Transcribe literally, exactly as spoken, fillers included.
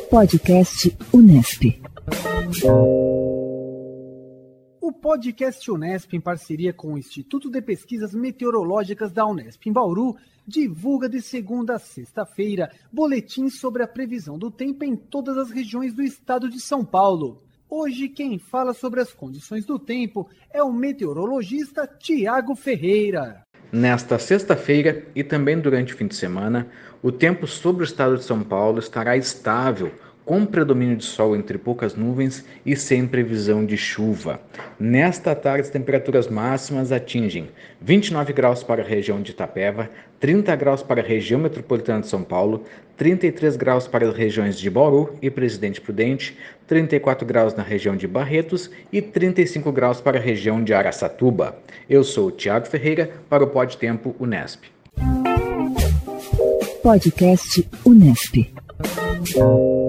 Podcast Unesp. O Podcast Unesp, em parceria com o Instituto de Pesquisas Meteorológicas da Unesp em Bauru, divulga de segunda a sexta-feira boletins sobre a previsão do tempo em todas as regiões do estado de São Paulo. Hoje, quem fala sobre as condições do tempo é o meteorologista Tiago Ferreira. Nesta sexta-feira e também durante o fim de semana, o tempo sobre o estado de São Paulo estará estável, com predomínio de sol entre poucas nuvens e sem previsão de chuva. Nesta tarde, as temperaturas máximas atingem vinte e nove graus para a região de Itapeva, trinta graus para a região metropolitana de São Paulo, trinta e três graus para as regiões de Bauru e Presidente Prudente, trinta e quatro graus na região de Barretos e trinta e cinco graus para a região de Araçatuba. Eu sou o Tiago Ferreira para o Pod Tempo Unesp. Podcast Unesp.